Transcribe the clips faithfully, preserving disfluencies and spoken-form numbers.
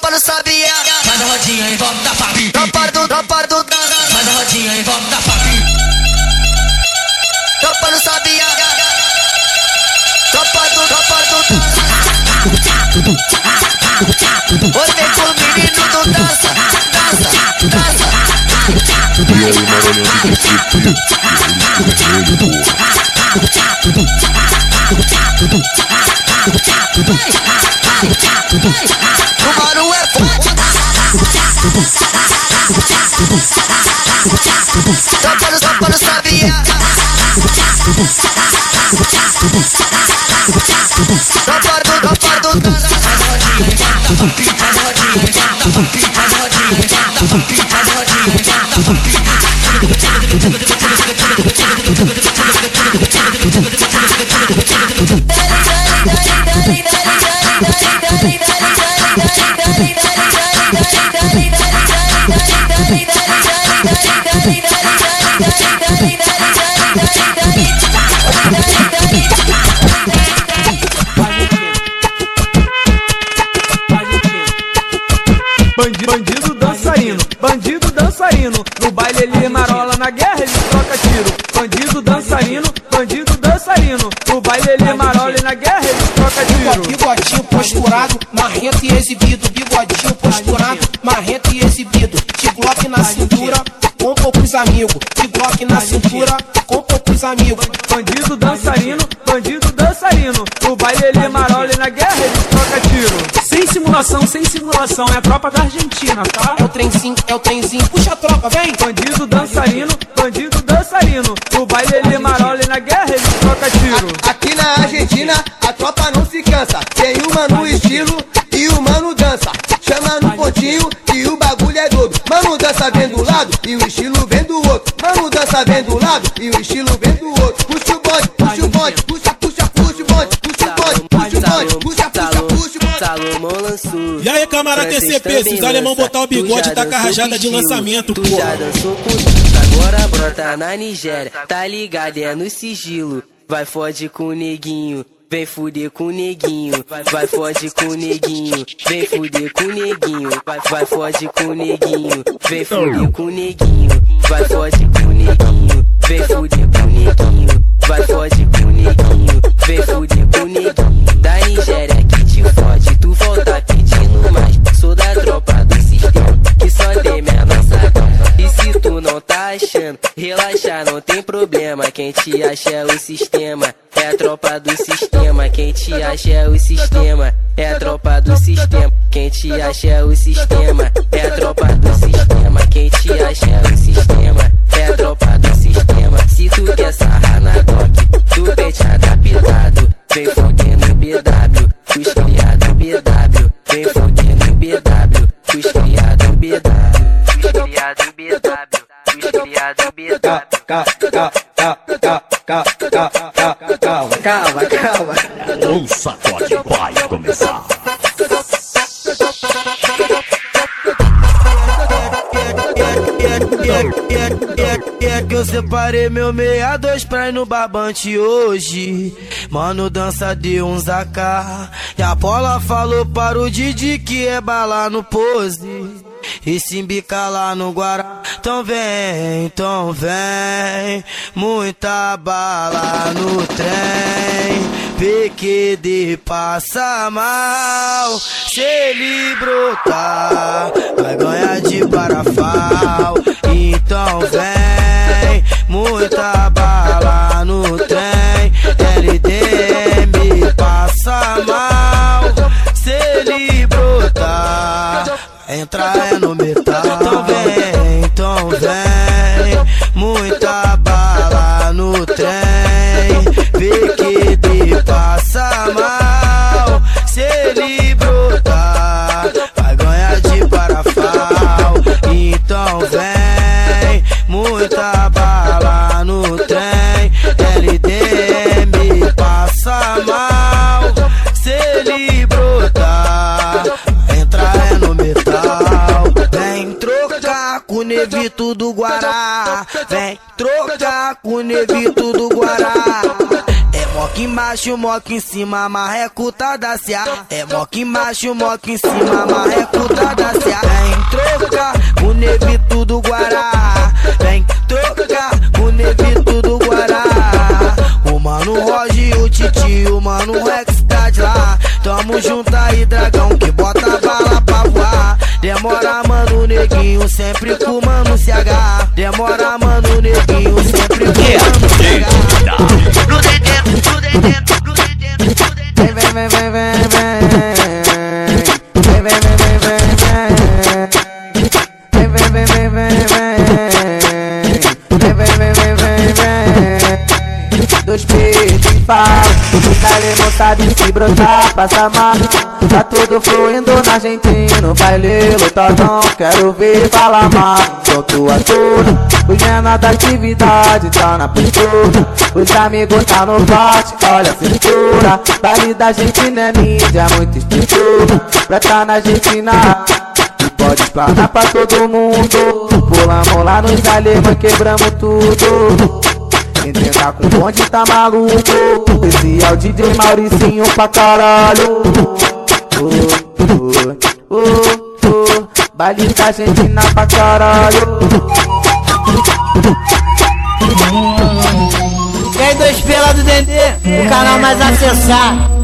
tropa no sabia. Faz a rodinha em volta da papi. Tropa do, tropa do, faz a rodinha em volta da papi. Tropa no sabia. Tropa do, tropa do. Oi, vem pro menino do dança, dança, dança. E aí, Maranhão do Distrito, o mano é forte. Tropa no, tropa no sabia. Tropa do, tropa do. Faz a rodinha em volta da papi. Faz a rodinha em volta da papi. Faz a rodinha em volta da papi. Bandido, bandido dançarino, bandido dançarino. No baile ele marola, na guerra ele troca tiro. Bandido dançarino, bandido dançarino. No baile ele marola e na guerra ele troca tiro. Bigodinho posturado, marrento e exibido. Bigodinho posturado, marrento e exibido. De Glock na cintura, com poucos amigos. De Glock na cintura, com poucos amigos. Bandido dançarino, bandido dançarino. No baile ele marola e na guerra ele troca tiro. Sem simulação, sem simulação, é a tropa da Argentina, tá? É o trenzinho, é o trenzinho, puxa a tropa, vem! Bandido dançarino, bandido dançarino. No baile ele marola e na guerra ele troca tiro. Aqui na Argentina a tropa não se cansa. Tem o mano estilo e o mano dança. Chama no pontinho e o bagulho é doido. Mano dança vem do lado e o estilo vem do outro. Mano dança vem do lado e o estilo vem do outro. Puxa o bonde, puxa o bonde, puxa, puxa, puxa o bonde, puxa o bonde, puxa o bonde, puxa, puxa, puxa o bonde. Salomão lançou. E aí, camarada T C P, se os alemão botar o bigode, tá com a rajada de lançamento, tu pô. já dançou com agora brota na Nigéria. Tá ligado, é no sigilo. Vai fode com o neguinho, vem fuder com o neguinho. Vai fode com o neguinho, vem fuder com o neguinho. Vai, vai fode com o neguinho, vem fuder com o neguinho. Vai fode com o neguinho, vem fuder com o neguinho. Vai fode com o neguinho, vem fuder com o neguinho. Da Nigéria que te fode, tu volta pedindo mais. Sou da tropa do sistema, que só tem minha nossa. E se tu não tá achando, relaxa, não tem problema. Quem te acha é o sistema, é a tropa do sistema. Quem te acha é o sistema, é a tropa do sistema. Quem te acha é o sistema, é a tropa do sistema. Quem te acha é o sistema, é a tropa do sistema. Se tu quer sarrar na Glock, tu pente adaptado. Vem fodendo B W, os criados B W. Vem fodendo B W, os criados B W. Os criados B W, os criados B W. Calma, calma, calma. O sacode vai começar. É que eu separei meu meia dois pra ir no barbante hoje. Mano, dança de um zaca. E a bola falou para o Didi que é bala no pose e se embica lá no Guará. Então vem, então vem, muita bala no trem. P Q D passa mal, se ele brotar, vai ganhar de parafal. Então vem, muita bala no trem. L D M passa mal, se ele brotar, entra é no metal. Então vem, então vem, muita bala no trem. P Q D passa mal, se ele brotar, vai ganhar de parafal. Então vem, muita bala no trem. L D M passa mal, se ele brotar, entra é no metal. Vem trocar com o Nevito do Guará, vem trocar com o Nevito do Guará. É moca embaixo, moca em cima, marreco tá da Cia. É moca embaixo, moca em cima, marreco tá da Cia. Vem trocar o Nevito do Guará. Vem trocar o Nevito do Guará. O mano Roger, o Titi, o mano Rex tá de lá. Tamo junto aí, dragão, que bota bala pra voar. Demora, mano, neguinho, sempre com o mano C H. Demora, mano, neguinho, sempre com o mano C H. Vem, vem, vem, vem, vem, vem. Vem, vem, vem, vem, vem, vem. Vem, vem, vem, vem, vem, vem. Vem, vem, vem, vem, vem, vem. Dois peitos de pau, o Cali não sabe se brotar, passa mal. Tá tudo fluindo na Argentina, no baile lotadão, quero ver falar mal. Sou tua toda, os menores da atividade tá na postura. Os amigos tá no bote, olha a cintura. Baile da gente não é mídia, muita estrutura. Pra tá na Argentina, pode explanar pra todo mundo. Pulamos lá nos alemães, quebramos tudo. Quem tentar com o bonde tá maluco. Esse é o D J Mauricinho pra caralho. Oh, oh, oh, oh. Baile da Argentina pra caralho. Tem dois pela do Dendê, o canal mais acessado.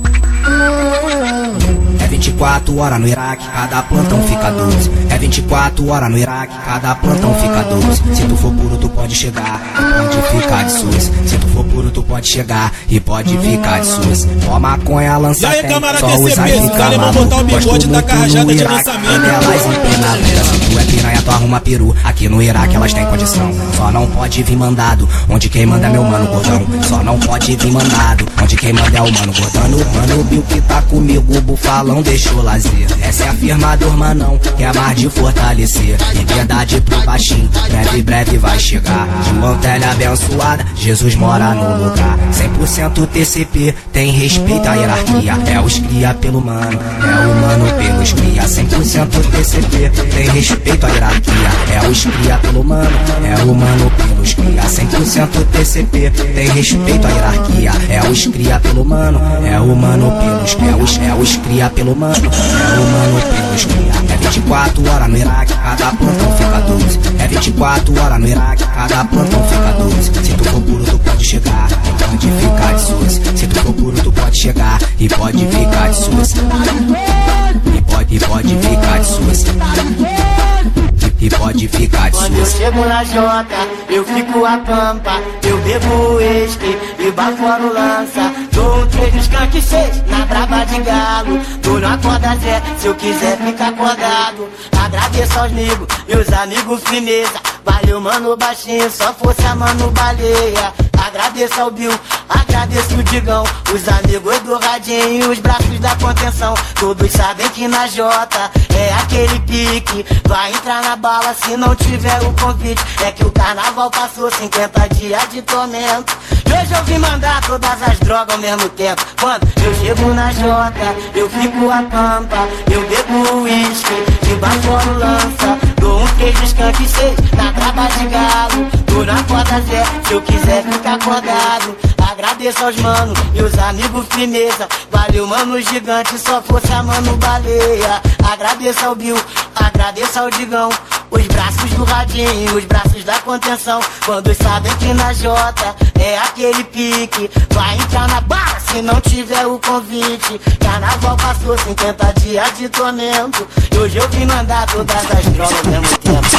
É vinte e quatro horas no Iraque, cada plantão fica doze. É vinte e quatro horas no Iraque, cada plantão fica doze. Se tu for puro, tu pode chegar e pode ficar de suas. Se tu for puro, tu pode chegar e pode ficar de suas. Ó maconha, lança. E aí, camarada, T C P, os alemão botar o bigode da carrajada de lançamento. Elas empinam, se tu é piranha, tu arruma peru. Aqui no Iraque elas têm condição. Só não pode vir mandado, onde quem manda é meu mano gordão. Só não pode vir mandado, onde quem manda é o mano gordão. Mano, Bill que tá comigo, o bufalão deixou lazer. Essa é a firma do irmão, que é mais de fortalecer. Liberdade pro baixinho, breve, breve vai chegar. De Montelha abençoada, Jesus mora no lugar. Cem por cento T C P, tem respeito à hierarquia. É os cria pelo mano, é o mano pelos cria. Cem por cento T C P, tem respeito à hierarquia. É os cria pelo mano, é o mano pelos cria. Cem por cento T C P, tem respeito à hierarquia. É os cria pelo mano, é o mano pelos cria. É os, é os cria pelo mano, é o mano pelos cria. É vinte e quatro horas no Iraque, cada plantão fica doze. É vinte e quatro horas no Iraque, cada plantão fica doze. Se tu for puro, tu pode chegar e pode ficar de suas. Se tu for puro, tu pode chegar e pode ficar de suas. E pode, e pode ficar de suas. E pode ficar de suas. Quando eu chego na Jota, eu fico a pampa. Eu bebo uísque e bafo lança. Dou um três de skunk seis na braba de galo. Tô na corda Zé, se eu quiser ficar acordado. Agradeço aos amigos e os amigos firmeza. Valeu, mano, baixinho, só força, mano, baleia. Agradeço ao Bill, agradeço o Digão. Os amigos do Radinho, os braços da contenção. Todos sabem que na Jota é aquele pique. Vai entrar na bala se não tiver o convite. É que o carnaval passou cinquenta dias de tormento. E hoje eu vim mandar todas as drogas ao mesmo tempo. Quando eu chego na Jota, eu fico a pampa. Eu bebo uísque, de baixo lança. Dou um queijo skunk seis na braba de galo. Tô na corda Zé, se eu quiser ficar acordado. Agradeço aos mano e os amigos firmeza. Valeu, mano gigante, só força, mano baleia. Agradeço ao Bill, agradeço ao Digão. Os braços do Radinho, os braços da contenção. Quando sabem que na Jota é aquele pique. Vai entrar na barra se não tiver o convite. Carnaval passou cinquenta dias de tormento. E hoje eu vim mandar todas as drogas ao mesmo tempo.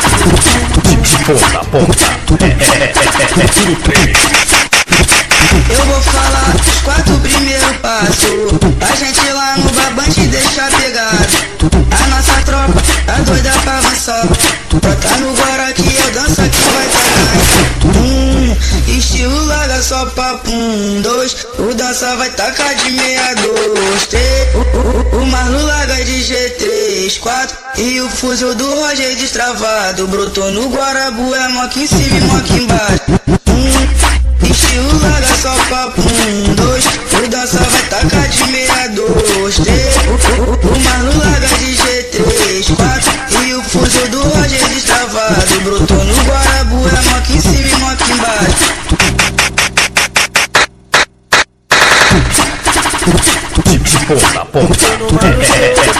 Ponta, ponta. É tiro três. Eu vou falar os quatro primeiros passos. A gente lá no barbante deixa pegado. A nossa tropa tá doida pra avançar. Bota no Guará que eu danço que vai tacar. Um, estilo larga só papo. Um, dois, o dança vai tacar de meia, dois, três. O, o, o Marlo larga de G três, quatro. E o fuzil do Roger destravado. Brotou no Guarabu, é moque em cima e moque embaixo. Um, estilo larga só papo. Um, dois, o dança vai tacar de meia, dois, três. O, o, o Marlo larga de G três, quatro. E o fuzil do Roger destravado. Brotou no Guarabu, é moque em cima e moque embaixo.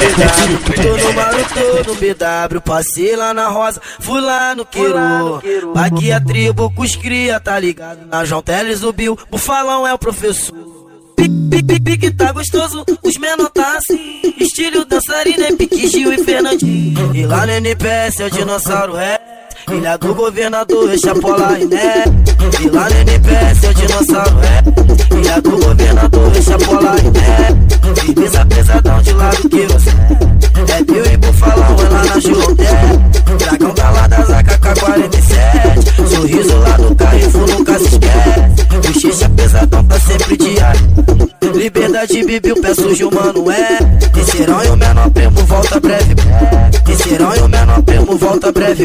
Tô no mano, tô no B W, passei lá na Rosa, fui lá no Queiro. Aqui a tribo com os cria, tá ligado? Na João Teles, o Bill, o Falão é o professor. Pique, pique, pique, tá gostoso, os menor tá assim. Estilo dançarina é pique, Gil e Fernandinho. E lá no N P S é o dinossauro ré. Ilha do governador, Chapola e né. E lá no N P S é o dinossauro ré. Ilha do governador, Chapola e né. E pisa pesadão de lado que você é Bill e Bufalão, é lá na Juloté. Dragão tá lá da Zaca K quarenta e sete. Sorriso lá do Carrefour, nunca se esquece. Bochecha pesadão tá sempre diário. Liberdade, Bibiu, pé sujo, mano, é. Terceirão e o menor primo volta breve. Terceirão e o menor primo volta breve.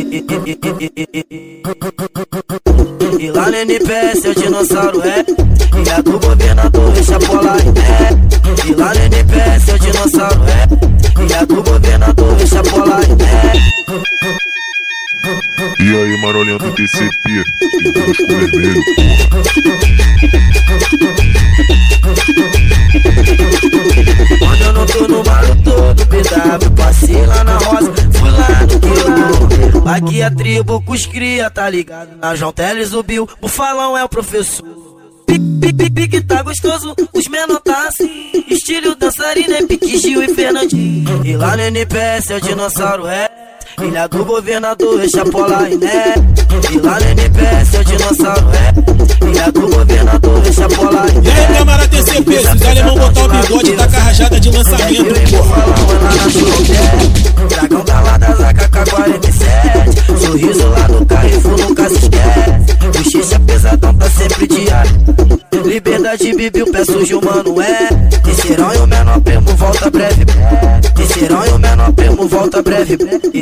E lá no N P S é o dinossauro é. E a do governador é Chapola e né. E lá no N P S é o dinossauro é. E a do governador é Chapola e né. E aí, Marolinha do T C P, Busco Vermelho, porra. Quando eu não tô no maluco todo B W, passei lá na Rosa, fui lá no Quilo. Aqui a tribo com os cria, tá ligado? Na João Teles, o Bill, o Falão é o professor. Pique, pique, pique, tá gostoso, os menor tá assim. Estilo dançarina é pique, Gil e Fernandinho. E lá no N P S é o dinossauro ré. Ilha do governador, é Chapola e né. E lá no N P S é o dinossauro ré. Ilha do governador, é Chapola e né. E aí, camarada T C P, se os alemão botar o bigode e tacar a rajada de lançamento, porra. Dragão tá lá da Zaca K quarenta e sete. Sorriso lá do Carrefour, nunca se esquece. Bochecha pesadão tá sempre diário. Liberdade, Bibiu, pé sujo, mano, é. Terceirão e o menor primo volta breve. Terceirão e o menor primo volta breve.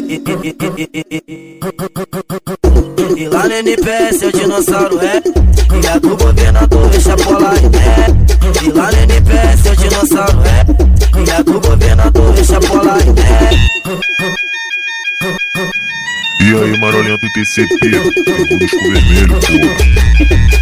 E lá no N P S é o dinossauro é. E a do governador é Chapola e né. E lá no N P S é o dinossauro é. E a do governador é Chapola e né. E aí, Marolinha do T C P, Busco Vermelho, porra.